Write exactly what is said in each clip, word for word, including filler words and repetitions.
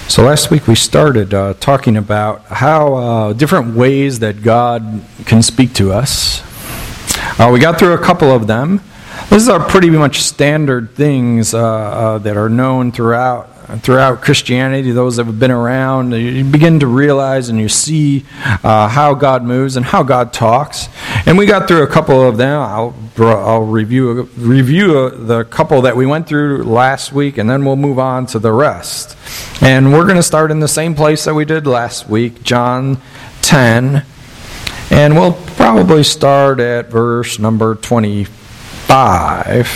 So last week we started uh, talking about how uh, different ways that God can speak to us. Uh, we got through a couple of them. These are pretty much standard things uh, uh, that are known throughout throughout Christianity. Those that have been around, you begin to realize and you see uh, how God moves and how God talks. And we got through a couple of them. I'll I'll review review the couple that we went through last week, and then we'll move on to the rest. And we're going to start in the same place that we did last week, John ten, and we'll probably start at verse number twenty-five.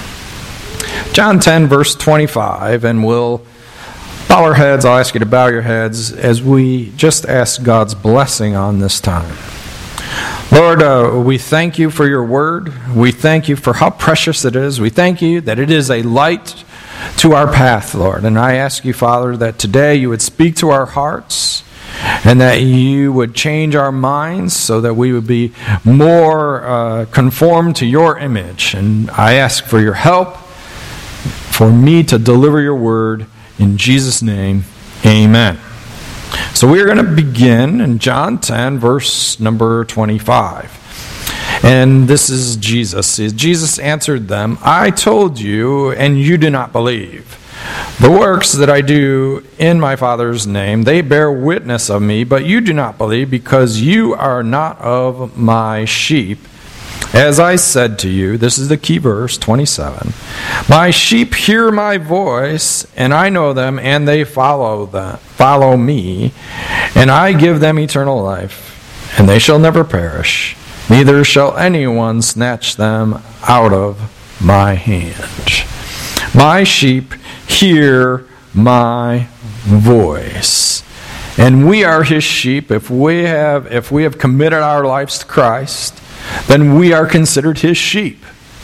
John ten, verse twenty-five, and we'll bow our heads. I'll ask you to bow your heads as we just ask God's blessing on this time. Lord, uh, we thank you for your word. We thank you for how precious it is. We thank you that it is a light to our path, Lord. And I ask you, Father, that today you would speak to our hearts and that you would change our minds so that we would be more uh, conformed to your image. And I ask for your help for me to deliver your word in Jesus' name. Amen. So we're going to begin in John ten, verse number twenty-five. And this is Jesus. Jesus answered them, I told you, and you do not believe. The works that I do in my Father's name, they bear witness of me, but you do not believe because you are not of my sheep. As I said to you, this is the key verse, twenty-seven, my sheep hear my voice, and I know them, and they follow them, follow me, and I give them eternal life, and they shall never perish, neither shall anyone snatch them out of my hand. My sheep hear my voice. And we are his sheep. If we have if we have committed our lives to Christ, then we are considered his sheep.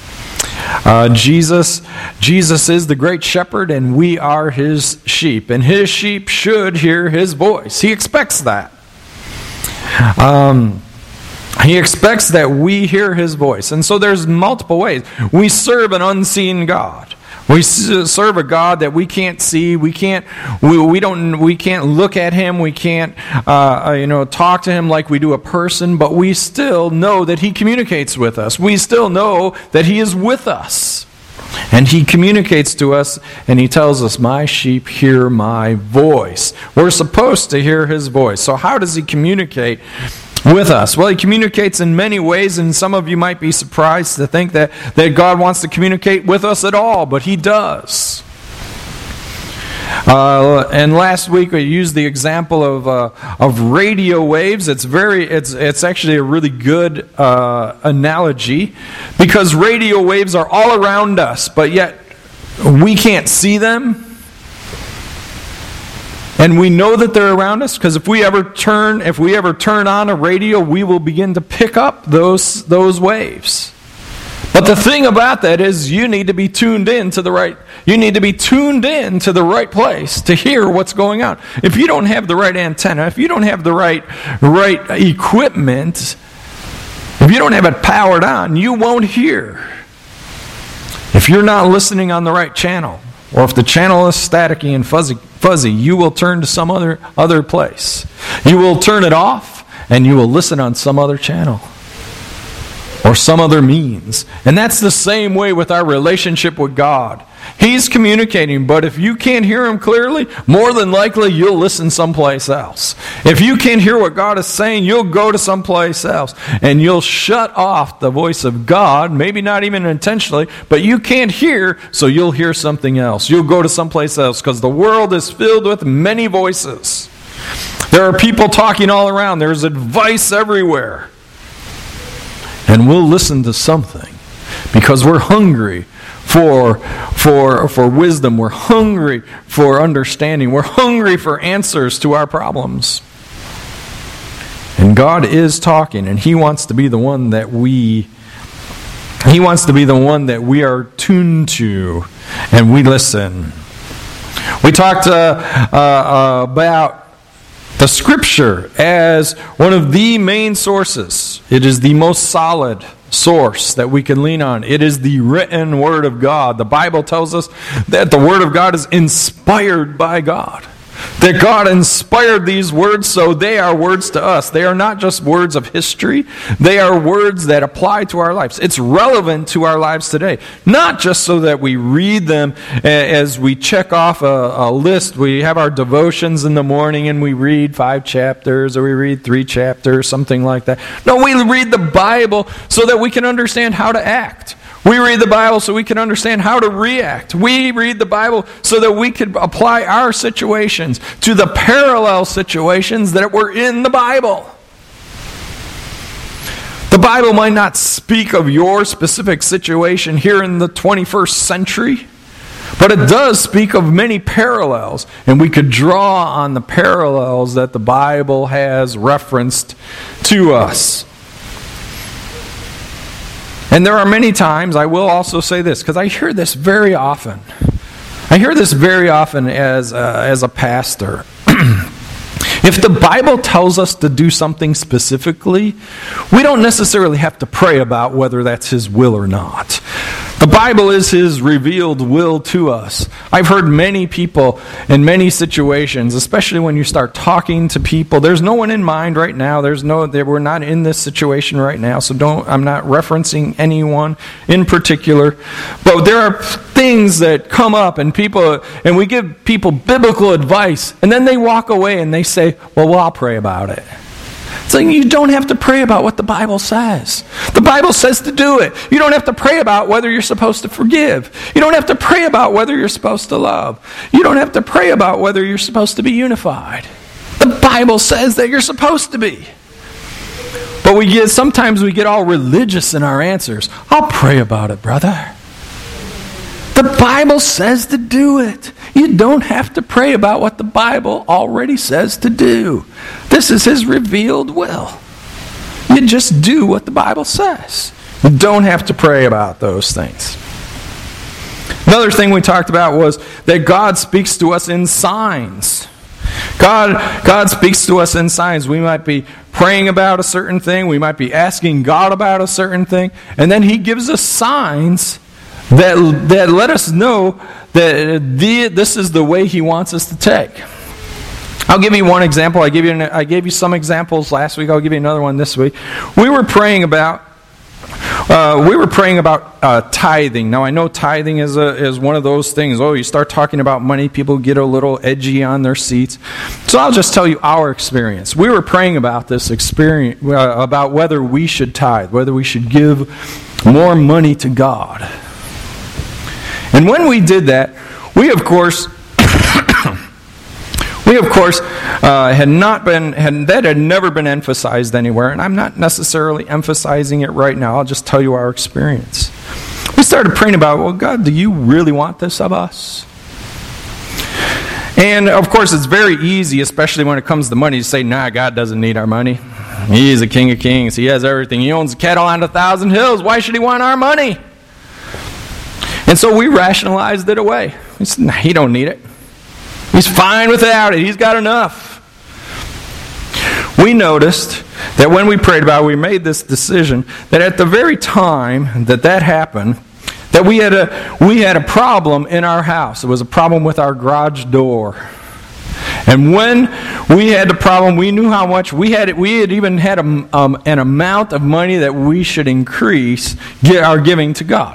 Uh, Jesus, Jesus is the great shepherd, and we are his sheep. And his sheep should hear his voice. He expects that. Um, he expects that we hear his voice. And so there's multiple ways. We serve an unseen God. We serve a God that we can't see. We can't. We, we don't. We can't look at him. We can't. Uh, you know, talk to him like we do a person. But we still know that he communicates with us. We still know that he is with us, and he communicates to us. And he tells us, "My sheep hear my voice." We're supposed to hear his voice. So how does he communicate with us? Well, he communicates in many ways, and some of you might be surprised to think that, that God wants to communicate with us at all, but he does. Uh, and last week we used the example of uh, of radio waves. It's very, it's it's actually a really good uh, analogy, because radio waves are all around us, but yet we can't see them. And we know that they're around us because if we ever turn, if we ever turn on a radio, we will begin to pick up those those waves. But the thing about that is, you need to be tuned in to the right. You need to be tuned in to the right place to hear what's going on. If you don't have the right antenna, if you don't have the right right equipment, if you don't have it powered on, you won't hear. If you're not listening on the right channel, or if the channel is staticky and fuzzy, fuzzy, you will turn to some other other place. You will turn it off, and you will listen on some other channel or some other means. And that's the same way with our relationship with God. He's communicating, but if you can't hear him clearly, more than likely you'll listen someplace else. If you can't hear what God is saying, you'll go to someplace else, and you'll shut off the voice of God, maybe not even intentionally, but you can't hear, so you'll hear something else. You'll go to someplace else, because the world is filled with many voices. There are people talking all around. There's advice everywhere. And we'll listen to something because we're hungry for, for, for wisdom. We're hungry for understanding. We're hungry for answers to our problems. And God is talking, and he wants to be the one that we He wants to be the one that we are tuned to, and we listen. We talked uh, uh, about the Scripture as one of the main sources. It is the most solid source that we can lean on. It is the written Word of God. The Bible tells us that the Word of God is inspired by God. that God inspired these words, so they are words to us. They are not just words of history. They are words that apply to our lives. It's relevant to our lives today. Not just so that we read them as we check off a, a list. We have our devotions in the morning and we read five chapters or we read three chapters, something like that. No, we read the Bible so that we can understand how to act. We read the Bible so we can understand how to react. We read the Bible so that we can apply our situations to the parallel situations that were in the Bible. The Bible might not speak of your specific situation here in the twenty-first century, but it does speak of many parallels, and we could draw on the parallels that the Bible has referenced to us. And there are many times, I will also say this, because I hear this very often. I hear this very often as a, as a pastor. If the Bible tells us to do something specifically, we don't necessarily have to pray about whether that's His will or not. The Bible is His revealed will to us. I've heard many people in many situations, especially when you start talking to people. There's no one in mind right now. There's no, we're not in this situation right now, so don't. I'm not referencing anyone in particular. But there are things that come up, and people, and we give people biblical advice, and then they walk away and they say, "Well, well, I'll pray about it." So you don't have to pray about what the Bible says. The Bible says to do it. You don't have to pray about whether you're supposed to forgive. You don't have to pray about whether you're supposed to love. You don't have to pray about whether you're supposed to be unified. The Bible says that you're supposed to be. But we get sometimes we get all religious in our answers. I'll pray about it, brother. The Bible says to do it. You don't have to pray about what the Bible already says to do. This is His revealed will. You just do what the Bible says. You don't have to pray about those things. Another thing we talked about was that God speaks to us in signs. God, God speaks to us in signs. We might be praying about a certain thing. We might be asking God about a certain thing. And then He gives us signs that, that let us know that the, this is the way He wants us to take. I'll give you one example. I gave you, I gave you some examples last week. I'll give you another one this week. We were praying about Uh, we were praying about uh, tithing. Now, I know tithing is a, is one of those things. Oh, you start talking about money, people get a little edgy on their seats. So I'll just tell you our experience. We were praying about this experience, uh, about whether we should tithe, whether we should give more money to God. And when we did that, we of course, we of course uh, had not been, had, that had never been emphasized anywhere, and I'm not necessarily emphasizing it right now. I'll just tell you our experience. We started praying about, well, God, do you really want this of us? And of course, it's very easy, especially when it comes to money, to say, nah, God doesn't need our money. He's the King of Kings. He has everything. He owns cattle on a thousand hills. Why should He want our money? And so we rationalized it away. We said, nah, He don't need it. He's fine without it. He's got enough. We noticed that when we prayed about it, we made this decision that at the very time that that happened, that we had a we had a problem in our house. It was a problem with our garage door. And when we had the problem, we knew how much we had. We had even had a, um, an amount of money that we should increase get our giving to God.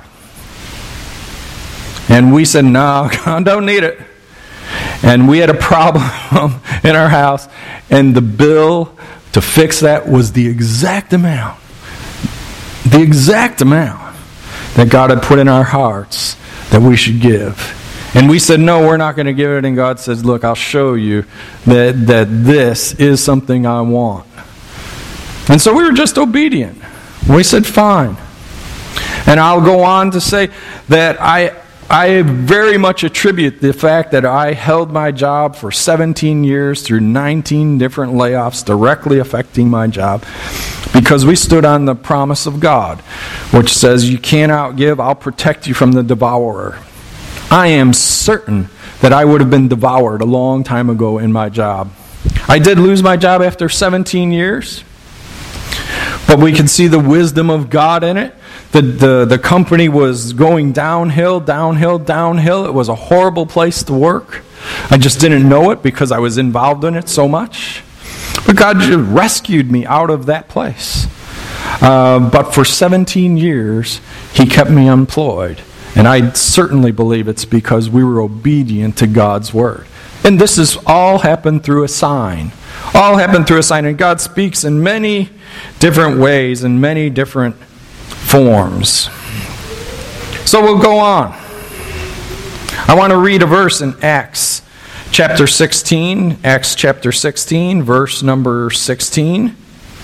And we said, no, God don't need it. And we had a problem in our house, and the bill to fix that was the exact amount, the exact amount that God had put in our hearts that we should give. And we said, no, we're not going to give it. And God says, look, I'll show you that, that this is something I want. And so we were just obedient. We said, fine. And I'll go on to say that I... I very much attribute the fact that I held my job for seventeen years through nineteen different layoffs directly affecting my job because we stood on the promise of God, which says, you can't outgive, I'll protect you from the devourer. I am certain that I would have been devoured a long time ago in my job. I did lose my job after seventeen years, but we can see the wisdom of God in it. The, the, the company was going downhill, downhill, downhill. It was a horrible place to work. I just didn't know it because I was involved in it so much. But God just rescued me out of that place. Uh, but for seventeen years, He kept me employed. And I certainly believe it's because we were obedient to God's Word. And this has all happened through a sign. All happened through a sign. And God speaks in many different ways, in many different forms. So we'll go on. I want to read a verse in Acts chapter sixteen. Acts chapter sixteen, verse number sixteen.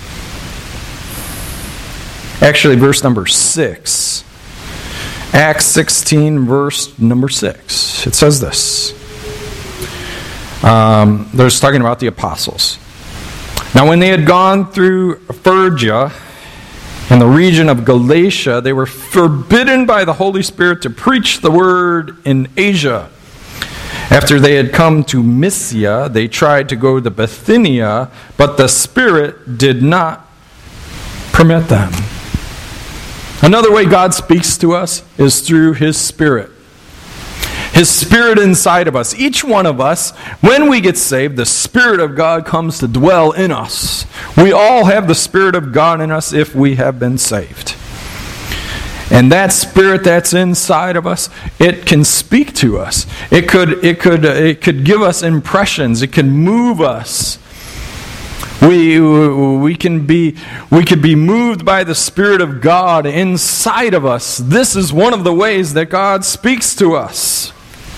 Actually, verse number six. Acts sixteen, verse number six. It says this. Um, they're talking about the apostles. Now, when they had gone through Phrygia and the region of Galatia, they were forbidden by the Holy Spirit to preach the word in Asia. After they had come to Mysia, they tried to go to Bithynia, but the Spirit did not permit them. Another way God speaks to us is through His Spirit. His Spirit inside of us. Each one of us, when we get saved, the Spirit of God comes to dwell in us. We all have the Spirit of God in us if we have been saved. And that Spirit that's inside of us, it can speak to us. It could, it could, it could give us impressions. It can move us. We, we can be we could be moved by the Spirit of God inside of us. This is one of the ways that God speaks to us.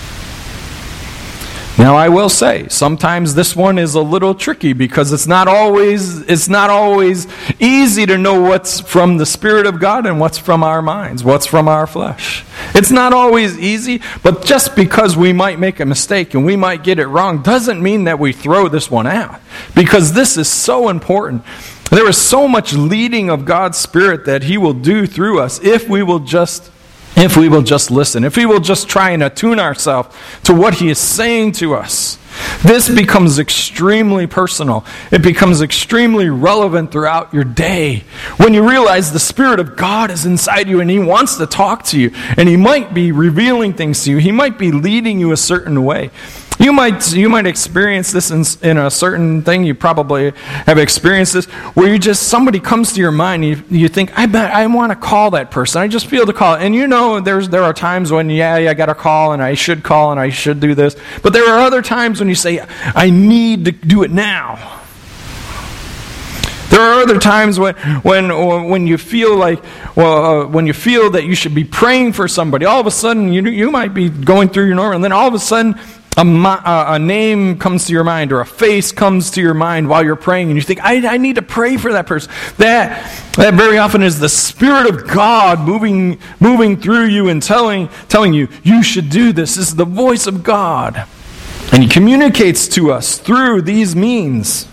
Now, I will say, sometimes this one is a little tricky because it's not always it's not always easy to know what's from the Spirit of God and what's from our minds, what's from our flesh. It's not always easy, but just because we might make a mistake and we might get it wrong doesn't mean that we throw this one out. Because this is so important. There is so much leading of God's Spirit that He will do through us if we will just If we will just listen, if we will just try and attune ourselves to what He is saying to us. This becomes extremely personal. It becomes extremely relevant throughout your day. When you realize the Spirit of God is inside you and He wants to talk to you, and He might be revealing things to you. He might be leading you a certain way. You might you might experience this in, in a certain thing. You probably have experienced this where you just, somebody comes to your mind and you, you think, I bet I want to call that person. I just feel to call it. And you know there's there are times when, yeah, yeah, I got to call and I should call and I should do this. But there are other times when you say, I need to do it now. There are other times when when when you feel like, well, uh, when you feel that you should be praying for somebody. All of a sudden, you you might be going through your normal, and then all of a sudden, A, a name comes to your mind or a face comes to your mind while you're praying, and you think, I, I need to pray for that person. That that very often is the Spirit of God moving moving through you and telling telling you, you should do this. This is the voice of God. And He communicates to us through these means.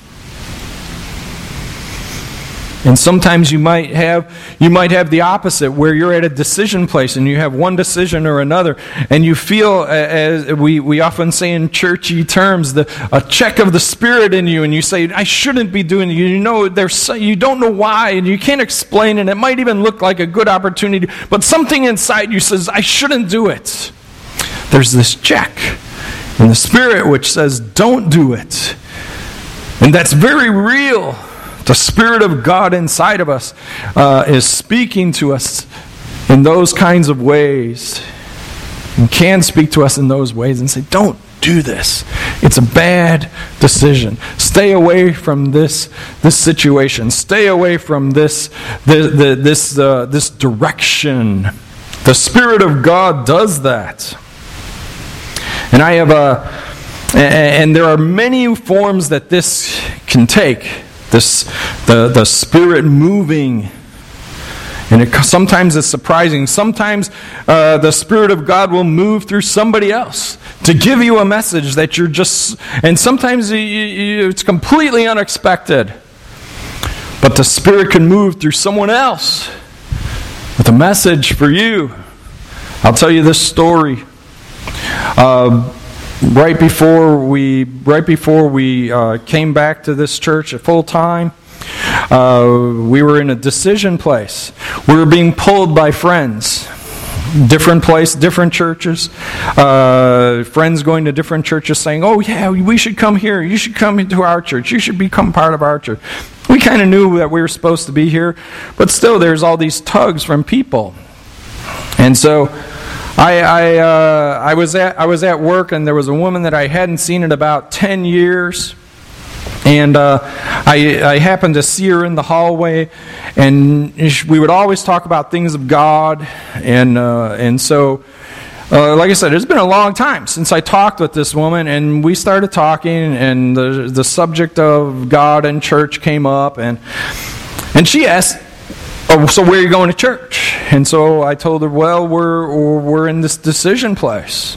And sometimes you might have you might have the opposite, where you're at a decision place and you have one decision or another, and you feel, as we, we often say in churchy terms, the a check of the Spirit in you, and you say, I shouldn't be doing it. You know, there's you don't know why, and you can't explain it. It might even look like a good opportunity, but something inside you says, I shouldn't do it. There's this check in the Spirit which says, don't do it. And that's very real. The Spirit of God inside of us uh, is speaking to us in those kinds of ways, and can speak to us in those ways and say, don't do this. It's a bad decision. Stay away from this this situation. Stay away from this this this uh, this direction. The Spirit of God does that. And I have a, and there are many forms that this can take. This, the, the Spirit moving. And it, sometimes it's surprising. Sometimes uh, the Spirit of God will move through somebody else to give you a message that you're just... And sometimes you, you, it's completely unexpected. But the Spirit can move through someone else with a message for you. I'll tell you this story. Uh, Right before we, right before we uh, came back to this church at full time, uh, we were in a decision place. We were being pulled by friends. different place, different churches, uh, friends going to different churches saying, oh yeah, we should come here, you should come into our church, you should become part of our church. We kind of knew that we were supposed to be here, but still there's all these tugs from people. And so I I, uh, I was at I was at work, and there was a woman that I hadn't seen in about ten years. And uh, I, I happened to see her in the hallway, and we would always talk about things of God. And uh, and so, uh, like I said, it's been a long time since I talked with this woman, and we started talking, and the the subject of God and church came up, and and she asked, oh, so where are you going to church? And so I told her, well, we're we're in this decision place.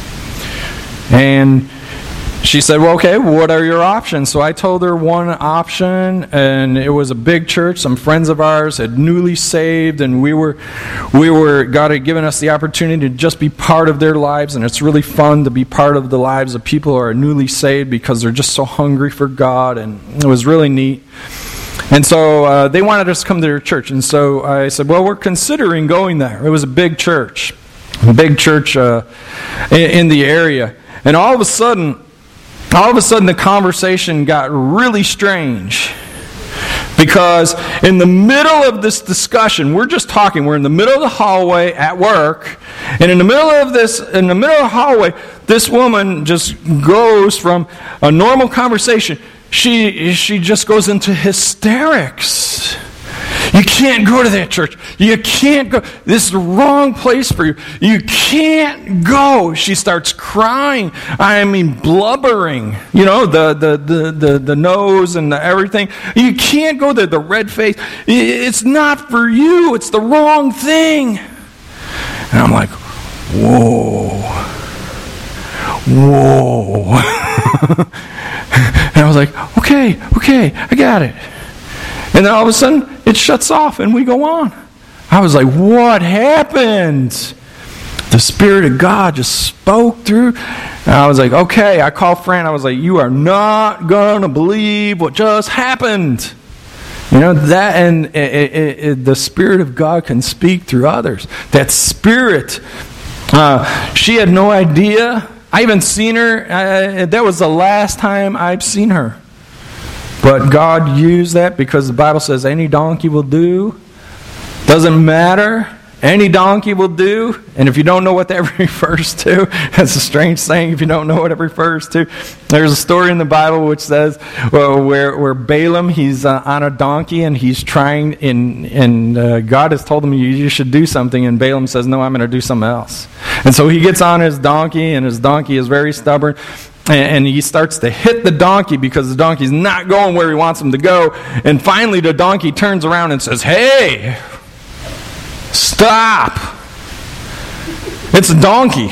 And she said, well, okay, what are your options? So I told her one option, and it was a big church. Some friends of ours had newly saved, and we were, we were God had given us the opportunity to just be part of their lives, and it's really fun to be part of the lives of people who are newly saved because they're just so hungry for God, and it was really neat. And so uh, they wanted us to come to their church, and so I said, well, we're considering going there. It was a big church, a big church uh, in, in the area, and all of a sudden, All of a sudden, the conversation got really strange, because in the middle of this discussion, we're just talking. We're in the middle of the hallway at work, and in the middle of this, in the middle of the hallway, this woman just goes from a normal conversation. She she just goes into hysterics. You can't go to that church. You can't go. This is the wrong place for you. You can't go. She starts crying. I mean, blubbering. You know, the the the the, the nose and the everything. You can't go there. The red face. It's not for you. It's the wrong thing. And I'm like, whoa, whoa. And I was like, okay, okay, I got it. And then all of a sudden, it shuts off and we go on. I was like, what happened? The Spirit of God just spoke through. And I was like, okay. I called Fran. I was like, you are not going to believe what just happened. You know, that, and it, it, it, the Spirit of God can speak through others. That Spirit, uh, she had no idea. I haven't seen her. Uh, that was the last time I've seen her. But God used that because the Bible says any donkey will do. Doesn't matter. Any donkey will do. And if you don't know what that refers to, that's a strange saying if you don't know what it refers to. There's a story in the Bible which says well, where, where Balaam, he's uh, on a donkey and he's trying, and, and uh, God has told him you, you should do something, and Balaam says, no, I'm going to do something else. And so he gets on his donkey, and his donkey is very stubborn. And he starts to hit the donkey because the donkey's not going where he wants him to go. And finally the donkey turns around and says, hey, stop. It's a donkey.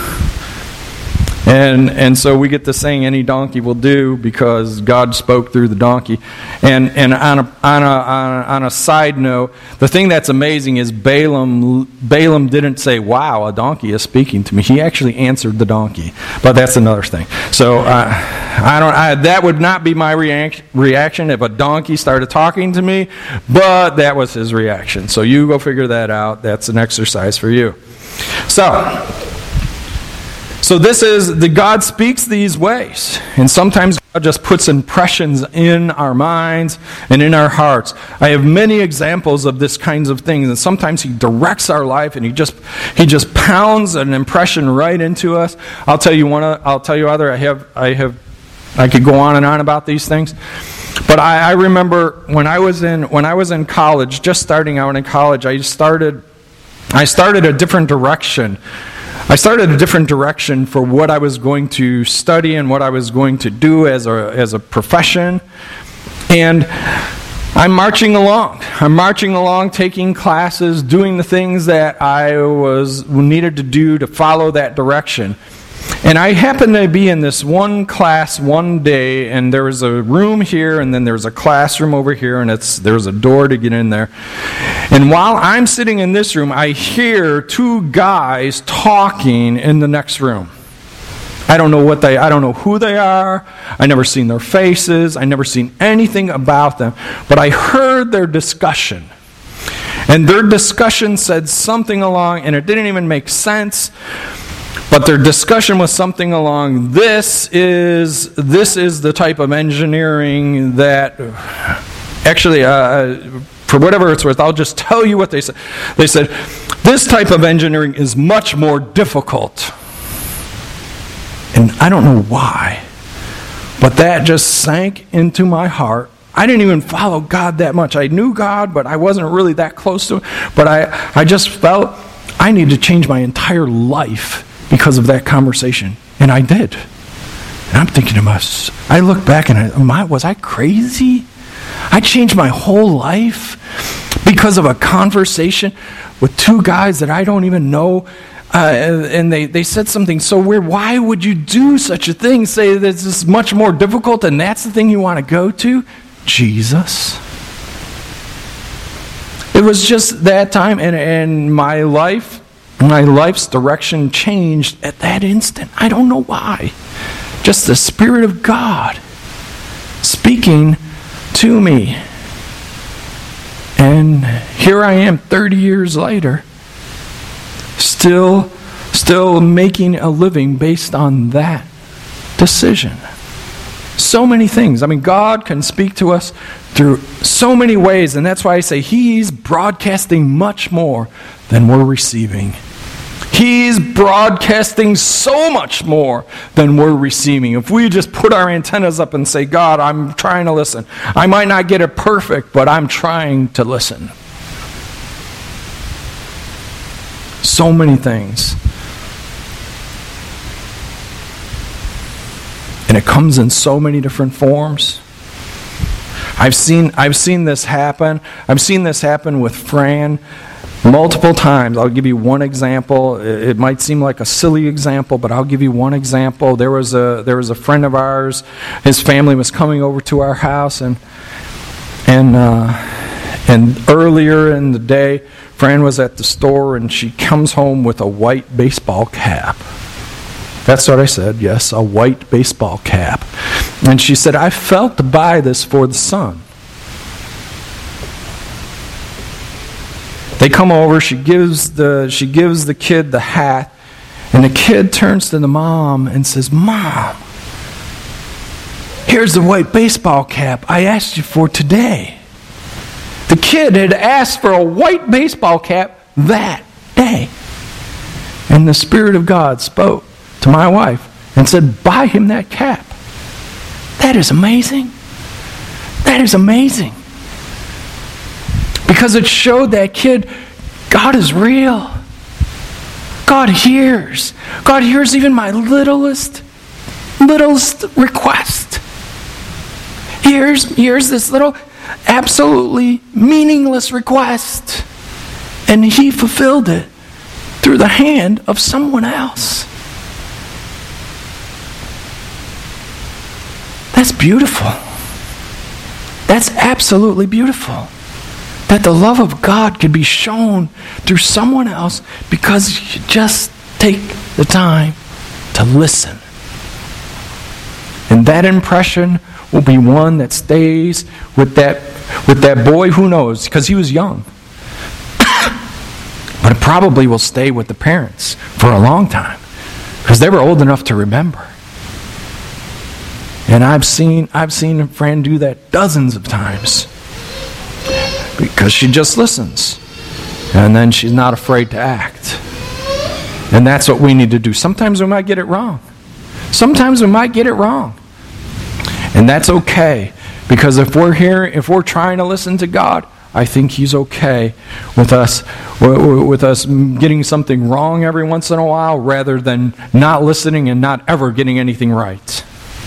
And and so we get the saying, any donkey will do, because God spoke through the donkey. And and on a on a on a, on a side note, the thing that's amazing is Balaam Balaam didn't say, "Wow, a donkey is speaking to me." He actually answered the donkey. But that's another thing. So uh, I don't. I, that would not be my react, reaction if a donkey started talking to me. But that was his reaction. So you go figure that out. That's an exercise for you. So. So this is, the God speaks these ways. And sometimes God just puts impressions in our minds and in our hearts. I have many examples of this kinds of things. And sometimes He directs our life and He just He just pounds an impression right into us. I'll tell you one. I'll tell you other. I have I have I could go on and on about these things. But I, I remember when I was in when I was in college, just starting out in college, I started I started a different direction. I started a different direction for what I was going to study and what I was going to do as a as a profession. And I'm marching along. I'm marching along, taking classes, doing the things that I was needed to do to follow that direction. And I happened to be in this one class one day, and there was a room here, and then there was a classroom over here, and it's there was a door to get in there. And while I'm sitting in this room, I hear two guys talking in the next room. I don't know what they, I don't know who they are. I never seen their faces. I never seen anything about them. But I heard their discussion. And their discussion said something along, and it didn't even make sense, but their discussion was something along, this is this is the type of engineering that, actually, uh, for whatever it's worth, I'll just tell you what they said. They said, this type of engineering is much more difficult. And I don't know why, but that just sank into my heart. I didn't even follow God that much. I knew God, but I wasn't really that close to Him. But I, I just felt I needed to change my entire life because of that conversation. And I did. And I'm thinking to myself, I look back and I, am I, was I crazy? I changed my whole life because of a conversation with two guys that I don't even know. Uh, and they, they said something so weird. Why would you do such a thing? Say this is much more difficult and that's the thing you want to go to? Jesus. It was just that time, and, and my life, my life's direction changed at that instant. I don't know why. Just the Spirit of God speaking to me. And here I am thirty years later, still, still making a living based on that decision. So many things. I mean, God can speak to us through so many ways, and that's why I say He's broadcasting much more than we're receiving. He's broadcasting so much more than we're receiving. If we just put our antennas up and say, God, I'm trying to listen. I might not get it perfect, but I'm trying to listen. So many things. And it comes in so many different forms. I've seen I've seen this happen. I've seen this happen with Fran multiple times. I'll give you one example. It might seem like a silly example, but I'll give you one example. There was a there was a friend of ours. His family was coming over to our house, and and uh, and earlier in the day, Fran was at the store, and she comes home with a white baseball cap. That's what I said, yes, a white baseball cap. And she said, I felt to buy this for the son. They come over, she gives the she gives the kid the hat, and the kid turns to the mom and says, Mom, here's the white baseball cap I asked you for today. The kid had asked for a white baseball cap that day. And the Spirit of God spoke to my wife and said, buy him that cap. That is amazing. That is amazing. Because it showed that kid, God is real. God hears. God hears even my littlest, littlest request. Here's, here's this little, absolutely meaningless request. And He fulfilled it through the hand of someone else. That's beautiful. That's absolutely beautiful. That the love of God could be shown through someone else because you just take the time to listen. And that impression will be one that stays with that with that boy, who knows, because he was young. But it probably will stay with the parents for a long time because they were old enough to remember. And I've seen I've seen Fran do that dozens of times because she just listens. And then she's not afraid to act. And that's what we need to do. Sometimes we might get it wrong. Sometimes we might get it wrong. And that's okay. Because if we're here, if we're trying to listen to God, I think He's okay with us with us getting something wrong every once in a while rather than not listening and not ever getting anything right.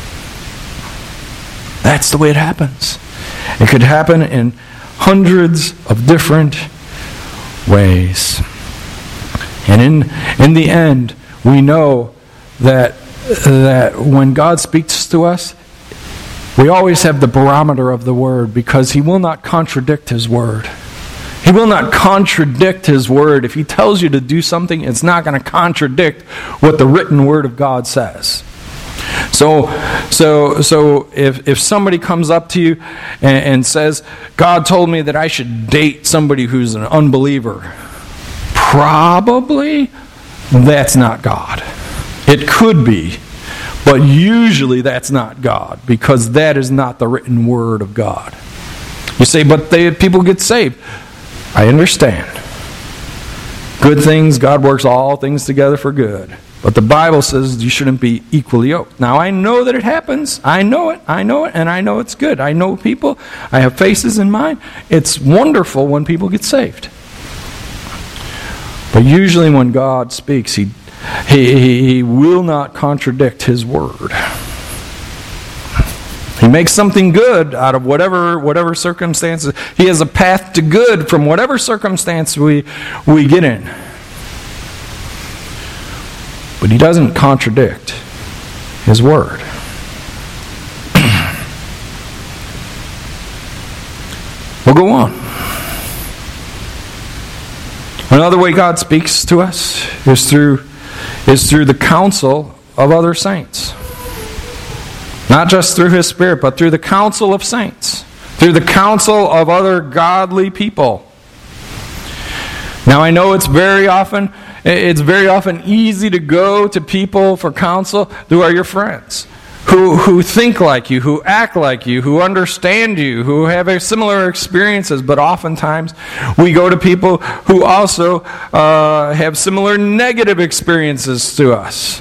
That's the way it happens. It could happen in hundreds of different ways. And in in the end, we know that that when God speaks to us, we always have the barometer of the Word because He will not contradict His Word. He will not contradict His Word. If He tells you to do something, it's not going to contradict what the written Word of God says. So, so, so if if somebody comes up to you and, and says, God told me that I should date somebody who's an unbeliever, probably that's not God. It could be, but usually that's not God, because that is not the written word of God. You say, but they, people get saved. I understand. Good things, God works all things together for good. But the Bible says you shouldn't be equally yoked. Now, I know that it happens. I know it. I know it. And I know it's good. I know people. I have faces in mind. It's wonderful when people get saved. But usually when God speaks, He, he, he will not contradict His word. He makes something good out of whatever whatever circumstances. He has a path to good from whatever circumstance we we get in. But He doesn't contradict His word. We'll go on. Another way God speaks to us is through is through the counsel of other saints. Not just through His Spirit, but through the counsel of saints. Through the counsel of other godly people. Now, I know it's very often it's very often easy to go to people for counsel who are your friends, who who think like you, who act like you, who understand you, who have similar experiences. But oftentimes we go to people who also uh, have similar negative experiences to us.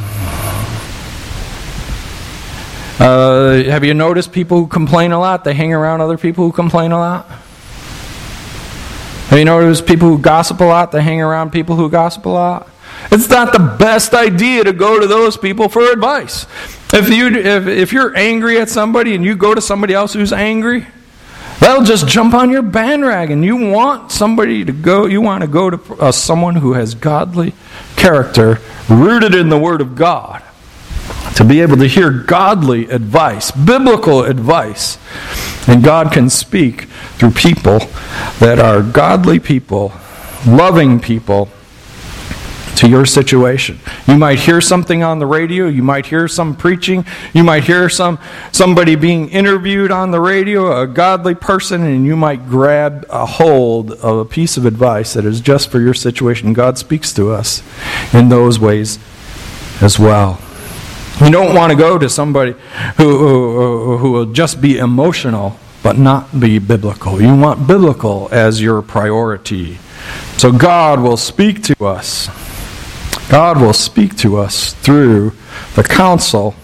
Uh, have you noticed people who complain a lot? They hang around other people who complain a lot. Have you noticed people who gossip a lot? They hang around people who gossip a lot. It's not the best idea to go to those people for advice. If you if, if you're angry at somebody and you go to somebody else who's angry, they'll just jump on your bandwagon. You want somebody to go. You want to go to uh, someone who has godly character, rooted in the Word of God, to be able to hear godly advice, biblical advice. And God can speak through people that are godly people, loving people, to your situation. You might hear something on the radio, you might hear some preaching, you might hear some somebody being interviewed on the radio, a godly person, and you might grab a hold of a piece of advice that is just for your situation. God speaks to us in those ways as well. You don't want to go to somebody who, who, who will just be emotional but not be biblical. You want biblical as your priority. So God will speak to us. God will speak to us through the counsel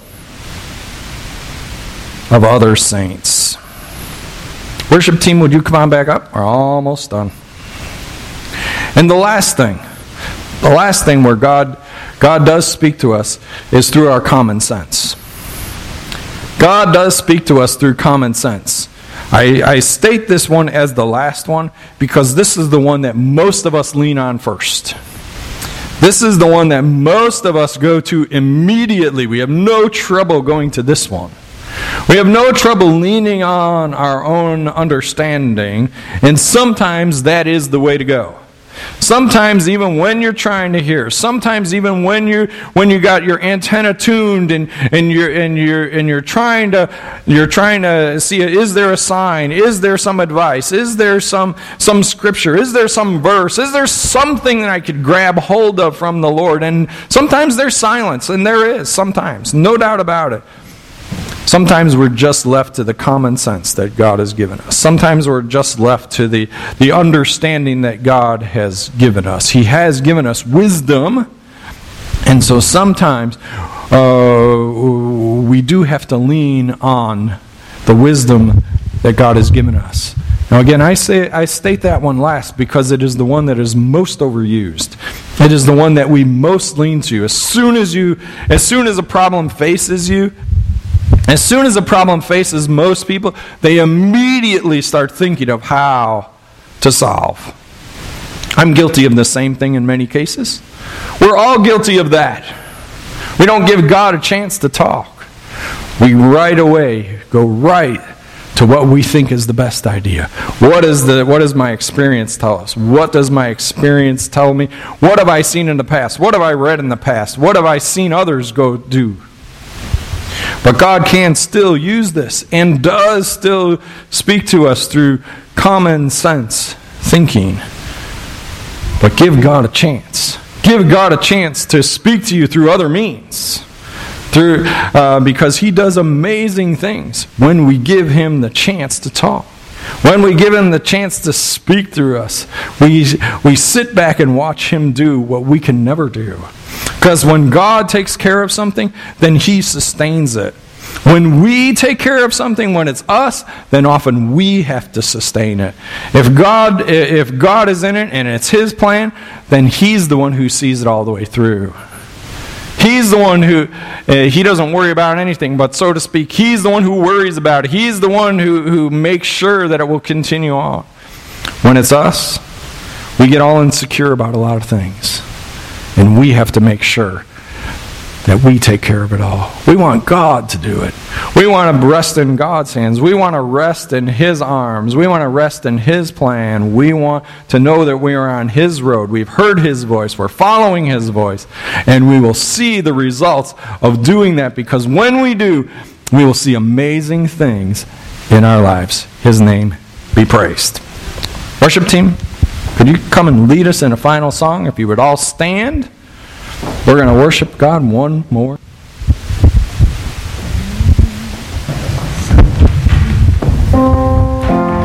of other saints. Worship team, would you come on back up? We're almost done. And the last thing, the last thing where God God does speak to us is through our common sense. God does speak to us through common sense. I, I state this one as the last one because this is the one that most of us lean on first. This is the one that most of us go to immediately. We have no trouble going to this one. We have no trouble leaning on our own understanding, and sometimes that is the way to go. Sometimes even when you're trying to hear, sometimes even when you when you got your antenna tuned and, and you're and you're and you're trying to you're trying to see, is there a sign? Is there some advice? Is there some some scripture? Is there some verse? Is there something that I could grab hold of from the Lord? And sometimes there's silence, and there is sometimes, no doubt about it. Sometimes we're just left to the common sense that God has given us. Sometimes we're just left to the, the understanding that God has given us. He has given us wisdom, and so sometimes uh, we do have to lean on the wisdom that God has given us. Now again, I say I state that one last because it is the one that is most overused. It is the one that we most lean to. As soon as you, as soon as a problem faces you, As soon as a problem faces most people, they immediately start thinking of how to solve. I'm guilty of the same thing in many cases. We're all guilty of that. We don't give God a chance to talk. We right away go right to what we think is the best idea. What is the what does my experience tell us? What does my experience tell me? What have I seen in the past? What have I read in the past? What have I seen others go do? But God can still use this and does still speak to us through common sense thinking. But give God a chance. Give God a chance to speak to you through other means. Through, uh, because He does amazing things when we give Him the chance to talk. When we give Him the chance to speak through us, we, we sit back and watch Him do what we can never do. Because when God takes care of something, then He sustains it. When we take care of something, when it's us, then often we have to sustain it. If God, if God is in it and it's His plan, then He's the one who sees it all the way through. He's the one who, uh, He doesn't worry about anything, but so to speak, He's the one who worries about it. He's the one who, who makes sure that it will continue on. When it's us, we get all insecure about a lot of things. And we have to make sure that we take care of it all. We want God to do it. We want to rest in God's hands. We want to rest in His arms. We want to rest in His plan. We want to know that we are on His road. We've heard His voice. We're following His voice. And we will see the results of doing that, because when we do, we will see amazing things in our lives. His name be praised. Worship team, could you come and lead us in a final song? If you would all stand. We're going to worship God one more